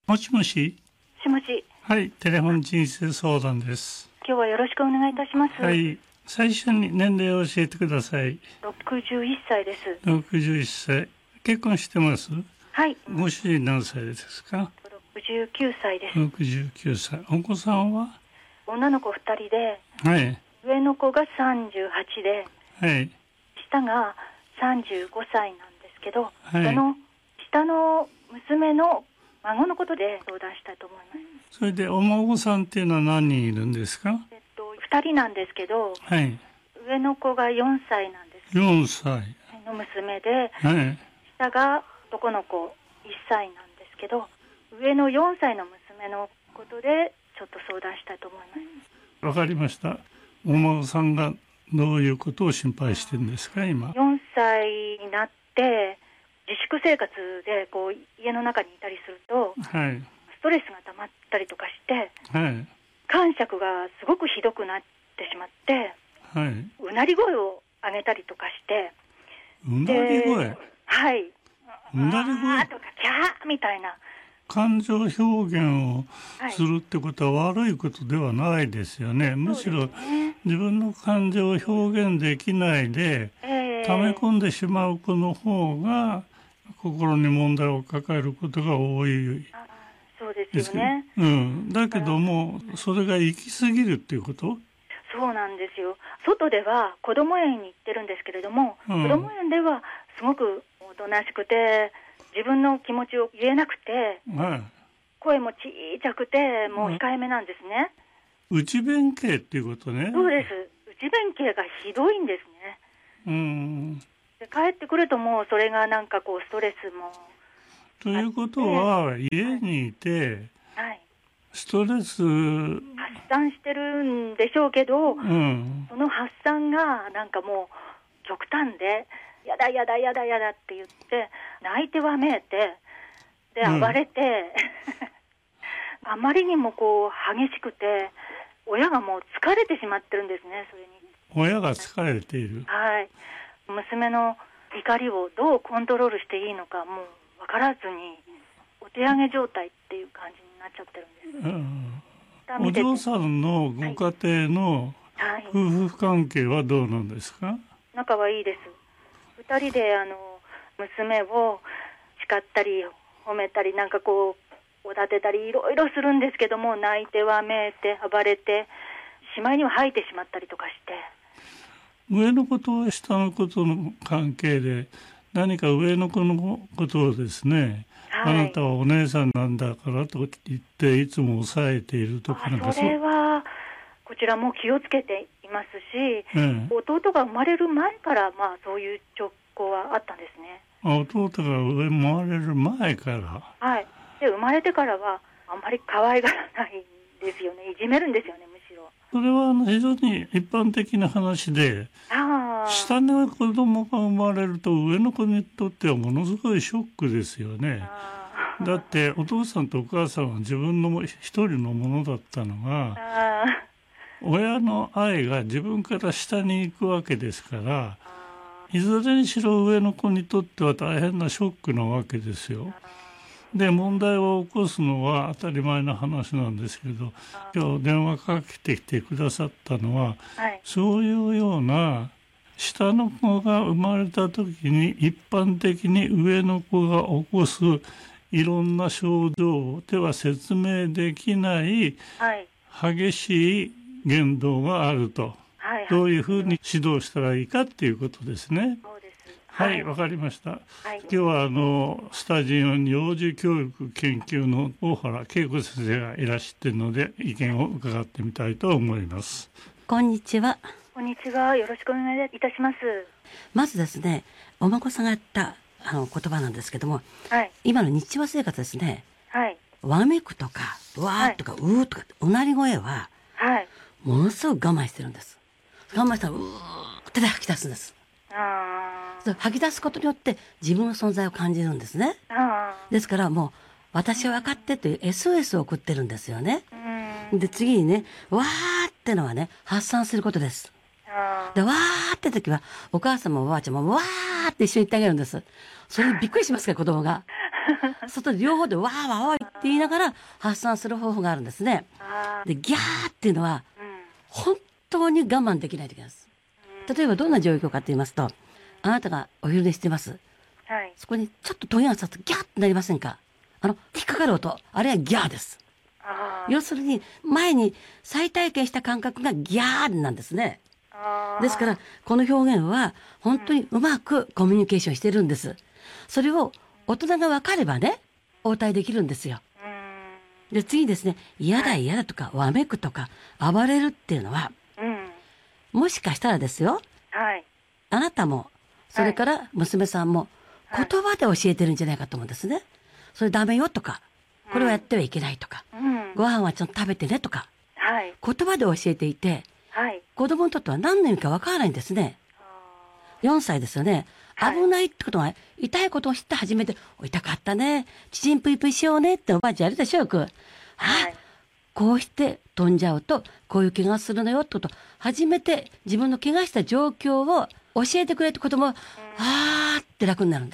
もしもし。 しもし。 はい、テレフォン人生相談です。 今日はよろしくお願いいたします。 はい、最初に年齢を教えてください。 61歳です。 61歳。結婚してます？ はい。 ご主人何歳ですか ？69歳です。 69歳。お子さんは？ 女の子2人で、 はい。 上の子が38で、 はい。 下が35歳なんですけど、 はい。 その下の娘の孫のことで相談したいと思います。 それでお孫さんっていうのは何人いるんですか ？2人なんですけど、 はい。 上の子が4歳なんです。 4歳。 の娘で、 はい。 下が男の子1歳なんですけど、上の4歳の娘のことでちょっと相談したいと思います。 わかりました。お孫さんがどういうことを心配してるんですか今？ 4歳になって自粛生活で家の中にいたりすると、 はい。 ストレスが溜まったりとかして、 はい。 癇癪がすごくひどくなってしまって、 はい。 うなり声を上げたりとかして、 うなり声？ はい。 うなり声とかキャーみたいな感情表現をするってことは悪いことではないですよね。むしろ自分の感情を表現できないで溜め込んでしまう子の方が心に問題を抱えることが多いそうですよね。 だけどもそれが行き過ぎるっていうこと？ そうなんですよ。外では子ども園に行ってるんですけれども、子ども園ではすごくおとなしくて自分の気持ちを言えなくて、 はい、 声も小さくてもう控えめなんですね。 内弁慶っていうことね。 そうです。内弁慶がひどいんですね。で帰ってくるともうそれがなんかストレスもということは家にいて、 はい、 ストレス発散してるんでしょうけど、その発散がなんかもう極端で、やだやだやだやだって言って泣いてわめいてで暴れて、あまりにも激しくて親がもう疲れてしまってるんですね。それに親が疲れている。 はい。娘の怒りをどうコントロールしていいのかもう分からずにお手上げ状態っていう感じになっちゃってるんです。 お嬢さんのご家庭の夫婦関係はどうなんですか？ 仲はいいです。2人で娘を叱ったり褒めたりなんかおだてたりいろいろするんですけども、泣いてわめいて暴れてしまいには吐いてしまったりとかして、 上の子と下の子との関係で何か上の子のことをですね、あなたはお姉さんなんだからと言っていつも抑えているとかなんかそれはこちらも気をつけていますし、弟が生まれる前からそういう兆候はあったんですね。 弟が生まれる前から。 はい。で生まれてからはあんまり可愛がらないんですよね。いじめるんですよね、むしろ。 それは非常に一般的な話で、下の子供が生まれると上の子にとってはものすごいショックですよね。だってお父さんとお母さんは自分の一人のものだったのが、親の愛が自分から下に行くわけですから、いずれにしろ上の子にとっては大変なショックなわけですよ。で問題を起こすのは当たり前の話なんですけど、今日電話かけてきてくださったのは、そういうような下の子が生まれた時に一般的に上の子が起こすいろんな症状では説明できない激しい言動があると、どういうふうに指導したらいいかっていうことですね。はい、わかりました。今日はスタジオに幼児教育研究の大原恵子先生がいらっしゃっているので意見を伺ってみたいと思います。 こんにちは。 こんにちは。よろしくお願いいたします。 まずですね、お孫さんが言った言葉なんですけども、今の日常生活ですね、わめくとかわーとかうーとかうなり声は、ものすごく我慢してるんです。我慢したらうーって吐き出すんです。吐き出すことによって自分の存在を感じるんですね。ですからもう私は分かってという SOS を送ってるんですよね。で次にね、わーってのはね、発散することです。でわーって時はお母さんもおばあちゃんもわーって一緒に言ってあげるんです。それにびっくりしますから子供が外で両方でわーわーわーって言いながら発散する方法があるんですね。でギャーっていうのは、本当に我慢できないといけないです。例えばどんな状況かと言いますと、あなたがお昼寝してます、はい、そこにちょっとトゲが刺すとギャーってなりませんか？引っかかる音、あれはギャーです。要するに前に再体験した感覚がギャーなんですね。ですからこの表現は本当にうまくコミュニケーションしてるんです。それを大人が分かればね、応対できるんですよ。で次ですね、嫌だ嫌だとかわめくとか暴れるっていうのは、もしかしたらですよ、はい、あなたもそれから娘さんも言葉で教えてるんじゃないかと思うんですね。それダメよとか、これはやってはいけないとか、ご飯はちゃんと食べてねとか、はい、言葉で教えていて、はい、子供にとっては何の意味かわからないんですね。4歳ですよね。危ないってことは、痛いことを知って初めて、痛かったね、ちちんぷいぷいしようねっておばあちゃんやるでしょよく。はい、こうして飛んじゃうとこういう怪我するのよってことを初めて自分の怪我した状況を教えてくれて子供は、あーって楽になるんです。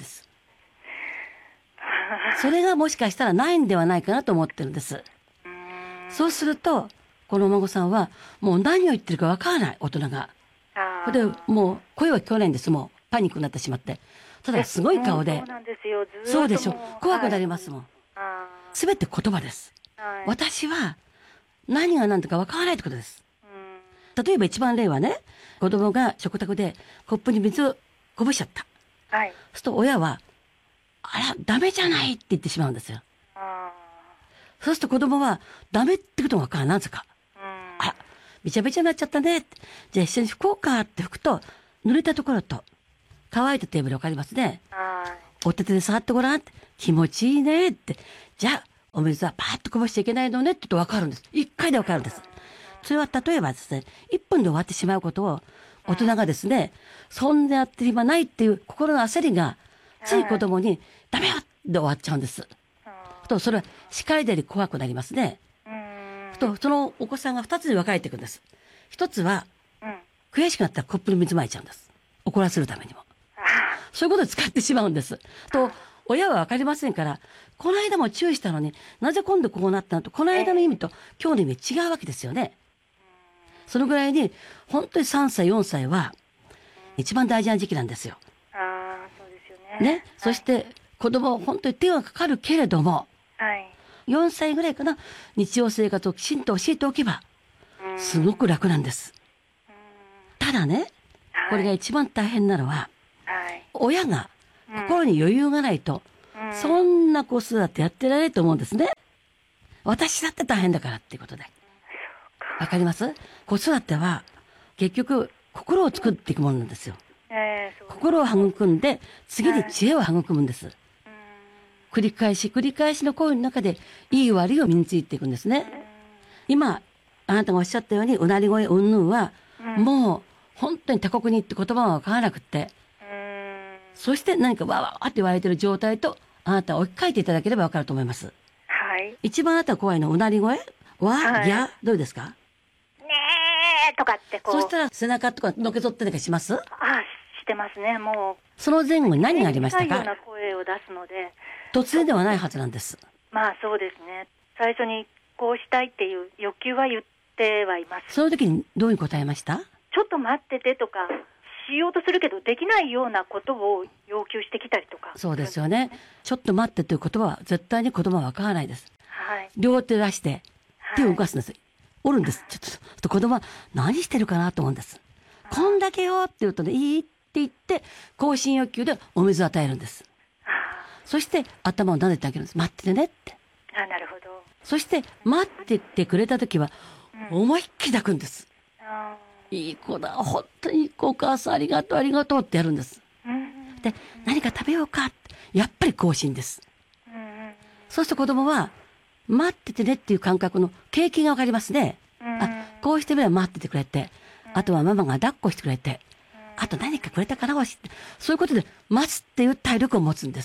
それがもしかしたらないんではないかなと思ってるんです。そうするとこのお孫さんはもう何を言ってるかわからない、大人が。でもう声は聞こえないんです。もうパニックになってしまって、ただすごい顔で、そうでしょ、怖くなりますもん。すべて言葉です。私は何が何だかわからないってことです。例えば一番例はね、子供が食卓でコップに水をこぼしちゃった。はい、そうすると親は、あら、ダメじゃないって言ってしまうんですよ。そうすると子供は、ダメってことがわからない。なぜか。あら、びちゃびちゃになっちゃったね。じゃあ一緒に拭こうかって拭くと、濡れたところと、乾いたテーブルわかりますね。お手手で触ってごらんって、気持ちいいねって。じゃあ、お水はパーッとこぼしちゃいけないのねって言うとわかるんです。一回でわかるんです。それは例えばですね、1分で終わってしまうことを、大人がですね、そんなやってる暇ないっていう心の焦りが、つい子供に、ダメよで終わっちゃうんです。と、それは叱りで怖くなりますね。と、そのお子さんが2つに分かれていくんです。一つは、悔しくなったらコップに水まいちゃうんです。怒らせるためにも。そういうことで使ってしまうんです。と、親は分かりませんから、この間も注意したのになぜ今度こうなったのと、この間の意味と今日の意味違うわけですよね。そのぐらいに本当に3歳4歳は一番大事な時期なんですよ。 そうですよね。 ね、そして子供本当に手がかかるけれども、4歳ぐらいかな、日常生活をきちんと教えておけばすごく楽なんです。ただね、これが一番大変なのは、親が心に余裕がないと、そんな子育てやってられないと思うんですね。私だって大変だからっていうことで。わかります？子育ては結局心を作っていくものなんですよ。心を育んで次に知恵を育むんです。繰り返し繰り返しの行為の中でいい悪いを身についていくんですね。今あなたがおっしゃったようにうなり声うんぬんは、もう本当に他国に行って言葉がわからなくって、そして何かわわって言われている状態とあなたは置き換えていただければわかると思います。はい。一番あなたが怖いのはうなり声は、いやどうですか？ ねーとかってこう。 そうしたら背中とかのけぞったりとかします？ してますね。もうその前後に何がありましたか？ ような声を出すので。 突然ではないはずなんです。 まあそうですね。最初にこうしたいっていう欲求は言ってはいます。 その時にどういう答えました？ ちょっと待っててとかしようとするけどできないようなことを要求してきたりとか。 そうですよね。ちょっと待ってという言葉は絶対に子供はわからないです。はい、両手出して手を動かすんです。おるんです。ちょっと子供は何してるかなと思うんです。こんだけよって言うとね、いいって言って更新欲求でお水を与えるんです。そして頭を撫でてあげるんです。待っててねって。 なるほど。 そして待っててくれた時は思いっきり抱くんです。いい子だ、本当にいい子、お母さんありがとうありがとうってやるんです。で、何か食べようかってやっぱり更新です。そうすると子供は待っててねっていう感覚の経験がわかりますね。こうしてみれば待っててくれて、あとはママが抱っこしてくれて、あと何かくれたかな、そういうことで待つっていう体力を持つんです。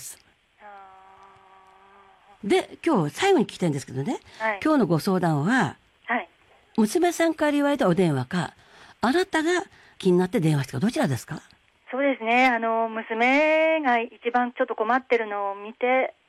で、今日最後に聞きたいんですけどね、今日のご相談は、娘さんから言われたお電話か、あなたが気になって電話したか、どちらですか？ そうですね。娘が一番ちょっと困ってるのを見て、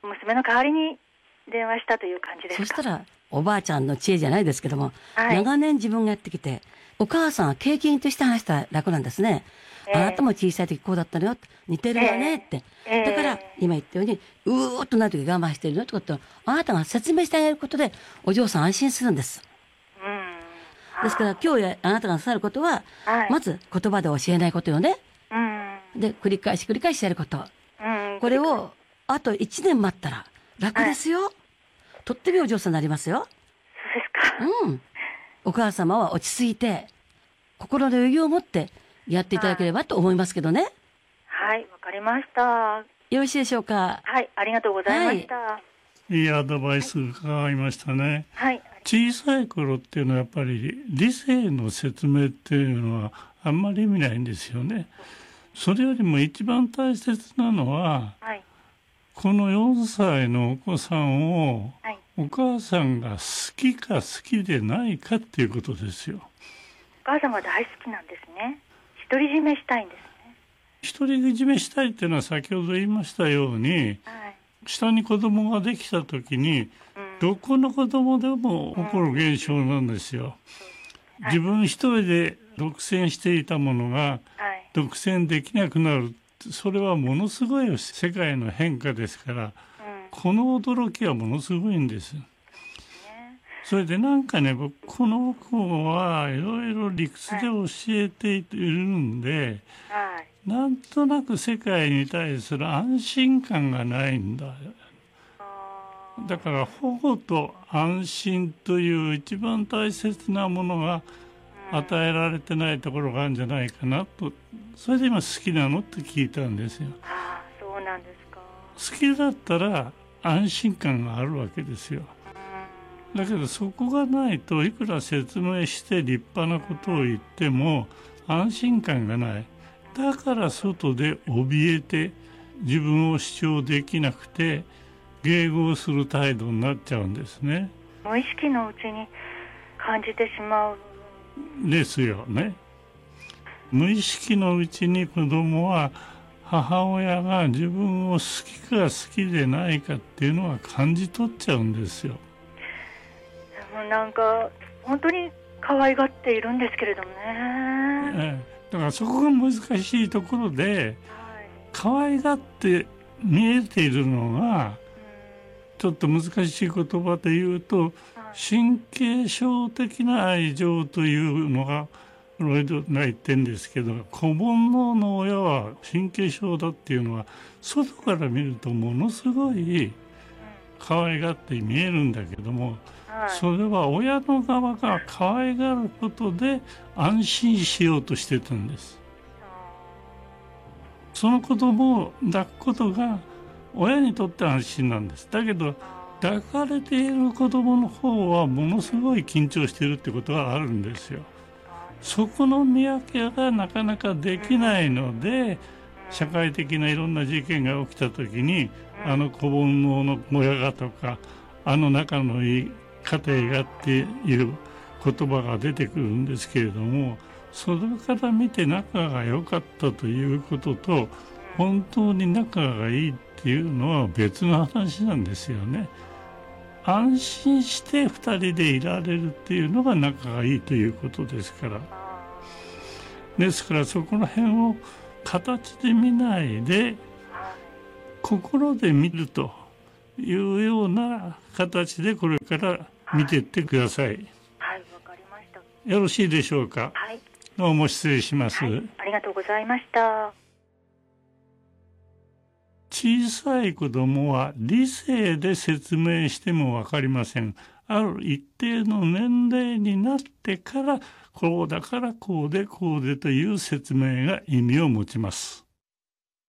娘の代わりに電話したという感じですか。 そしたらおばあちゃんの知恵じゃないですけども、長年自分がやってきて、お母さんは経験として話したら楽なんですね。あなたも小さい時こうだったのよ、似てるわねって、だから今言ったようにうーっとなる時我慢してるのってことをあなたが説明してあげることでお嬢さん安心するんです。ですから今日あなたがなさることは、まず言葉で教えないことよね。で繰り返しやること、これをあと1年待ったら楽ですよ、とってもお嬢さんになりますよ。 そうですか。 お母様は落ち着いて心の余裕を持ってやっていただければと思いますけどね。 はい、わかりました。 よろしいでしょうか。 はい、ありがとうございました。 いいアドバイス伺いましたね。 はい。 小さい頃っていうのはやっぱり理性の説明っていうのはあんまり意味ないんですよね。それよりも一番大切なのは、この4歳のお子さんをお母さんが好きか好きでないかっていうことですよ。 お母さんが大好きなんですね。独り占めしたいんですね。 独り占めしたいっていうのは先ほど言いましたように、下に子供ができた時に、どこの子供でも起こる現象なんですよ。自分一人で独占していたものが独占できなくなる、それはものすごい世界の変化ですから、この驚きはものすごいんです。それでなんかね、僕この子はいろいろ理屈で教えているんで、なんとなく世界に対する安心感がないんだ。だから保護と安心という一番大切なものが与えられてないところがあるんじゃないかなと。それで今好きなのって聞いたんですよ。 そうなんですか。 好きだったら安心感があるわけですよ。だけどそこがないといくら説明して立派なことを言っても安心感がない。だから外で怯えて自分を主張できなくて迎合する態度になっちゃうんですね。 無意識のうちに感じてしまうですよね。無意識のうちに子供は母親が自分を好きか好きでないかっていうのは感じ取っちゃうんですよ。 なんか本当に可愛がっているんですけれどもね。 だからそこが難しいところで、可愛がって見えているのが、ちょっと難しい言葉で言うと、神経症的な愛情というのがフロイトが言ってるんですけど、子煩悩の親は神経症だっていうのは外から見るとものすごい可愛がって見えるんだけども、それは親の側が可愛がることで安心しようとしてたんです。その子供を抱くことが親にとって安心なんです。だけど抱かれている子供の方はものすごい緊張しているってことがあるんですよ。そこの見分けがなかなかできないので、社会的ないろんな事件が起きた時に、あの子煩悩の親がとか、あの仲のいい家庭がっていう言葉が出てくるんですけれども、それから見て仲が良かったということと、本当に仲がいいっていうのは別の話なんですよね。安心して2人でいられるっていうのが仲がいいということですから。ですからそこら辺を形で見ないで心で見るというような形でこれから見ていってください。 はい、わかりました。 よろしいでしょうか。 はい。 どうも失礼します。 ありがとうございました。 小さい子供は理性で説明しても分かりません。ある一定の年齢になってからこうだからこうでこうでという説明が意味を持ちます。